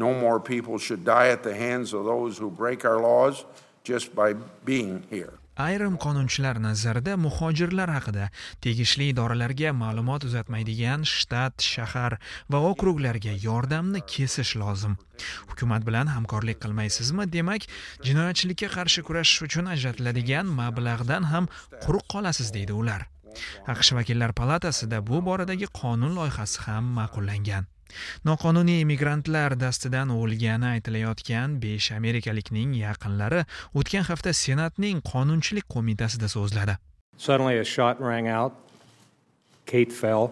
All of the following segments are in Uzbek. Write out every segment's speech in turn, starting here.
No more people should die at the hands of those who break our laws just by being here. Ayrim qonunchilar nazarida muhojirlar haqida tegishli idoralarga ma'lumot uzatmaydigan shtat, shahar va okruglarga yordamni kesish lozim. Hukumat bilan hamkorlik qilmaysizmi? Demak, jinoyatchilikka qarshi kurashish uchun ajratiladigan mablag'dan ham quruq qolasiz, deydi ular. AQSh Vakillar palatasida bu boradagi qonun loyihasi ham ma'qullangan. Noqonuniy immigrantlar dastidan o'lgani aytilayotgan 5 amerikalikning yaqinlari o'tgan hafta Senatning qonunchilik qo'mitasida so'zladi. Suddenly a shot rang out. Kate fell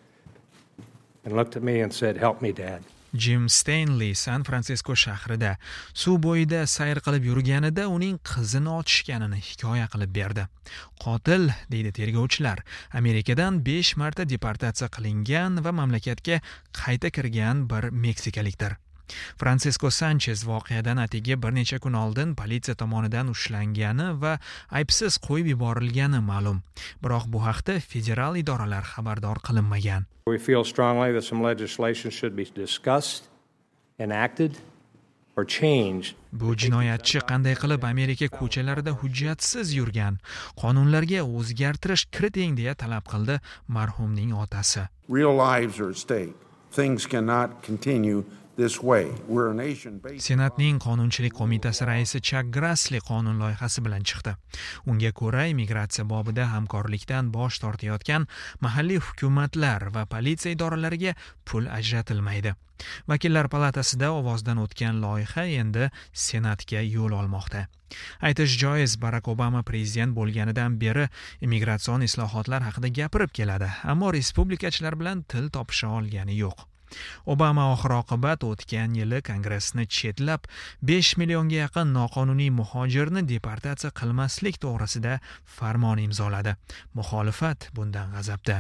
and looked at me and said, "Help me, Dad." Jim Stanley San Fransisko shahrida suv bo'yida sayr qilib yurganida uning qizini otishganini hikoya qilib berdi. Qotil, deydi tergovchilar, Amerikadan 5 marta deportatsiya qilingan va mamlakatga qayta kirgan bir meksikalikdir. Francisco Sanchez voqeadan atigi bir necha kun oldin politsiya tomonidan ushlangani va aybsiz qo'yib yuborilgani ma'lum. Biroq bu haqda federal idoralar xabardor qilinmagan. We feel strongly that some legislation should be discussed, enacted, or changed. Bu jinoyatchi qanday qilib Amerika ko'chalarida hujjatsiz yurgan, qonunlarga o'zgartirish kiriting deya talab qildi marhumning otasi. Real lives are at stake. Things cannot continue this way. We're a nation based. Senatning qonunchilik qo'mitasi raisi Chuck Grassley qonun loyihasi bilan chiqdi. Unga ko'ra, immigratsiya bobida hamkorlikdan bosh tortayotgan mahalliy hukumatlar va politsiya idoralariga pul ajratilmaydi. Vakillar palatasida ovozdan o'tgan loyiha endi Senatga yo'l olmoqda. Aytish joiz, Barack Obama prezident bo'lganidan beri immigratsion islohotlar haqida gapirib keladi, ammo respublikachilar bilan til topisha olgani yo'q. Obama oxir-oqibat o'tgan yili Kongressni chetlab 5 millionga yaqin noqonuniy muhojirni deportatsiya qilmaslik to'g'risida farmon imzoladi. Muxolifat bundan g'azabda.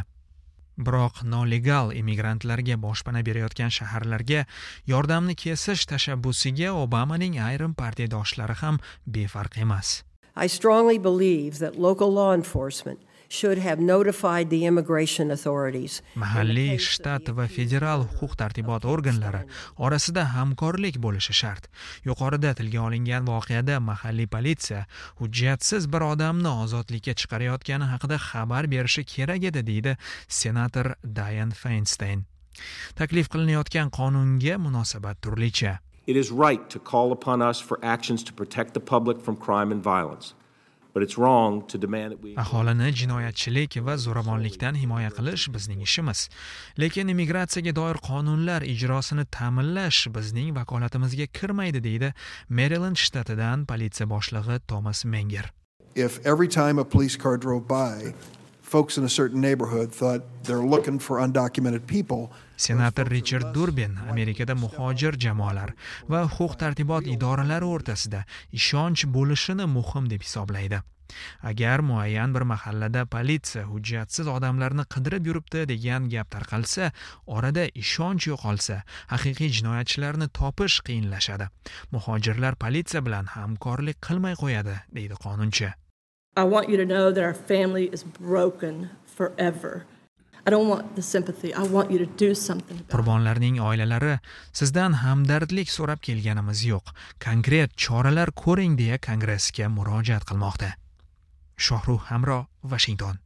Biroq nolegal immigrantlarga boshpana berayotgan shaharlarga yordamni kesish tashabbusiga Obamaning ayrim partiyadoshlari ham befarq emas. I strongly believe that local law enforcement should have notified the immigration authorities. Mahalliy, shtat va federal huquq-tartibot organlari orasida hamkorlik bo'lishi shart. Yuqorida tilga olingan voqeada mahalliy politsiya hujjatsiz bir odamni ozodlikka chiqarayotgani haqida xabar berishi kerak edi, deydi senator Dianne Feinstein. Taklif qilinayotgan qonunga munosabat turlicha. It is right to call upon us for actions to protect the public from crime and violence. But it's wrong to demand that we Aholini jinoyatchilik va zo'ravonlikdan himoya qilish bizning ishimiz. Lekin immigratsiyaga doir qonunlar ijrosini ta'minlash bizning vakolatimizga kirmaydi, deydi Maryland shtatidan politsiya boshlig'i Thomas Menger. If every time a police car drove by, folks in a certain neighborhood thought they're looking for undocumented people, Senator Richard Durbin Amerikada muhojir jamoalar va huquq-tartibot idoralari o'rtasida ishonch bo'lishini muhim deb hisoblaydi. Agar muayyan bir mahallada politsiya hujjatsiz odamlarni qidirib yuribdi degan gap tarqalsa, orada ishonch yo'qolsa, haqiqiy jinoyatchilarni topish qiyinlashadi. Muhojirlar politsiya bilan hamkorlik qilmay qo'yadi, deydi qonunchi. I want you to know that our family is broken forever. I don't want the sympathy. I want you to do something about it. Qurbonlarning oilalari sizdan hamdardlik so'rab kelganimiz yo'q. Konkret choralar ko'ring deya Kongressga murojaat qilmoqda. Shohruh Hamro, Washington.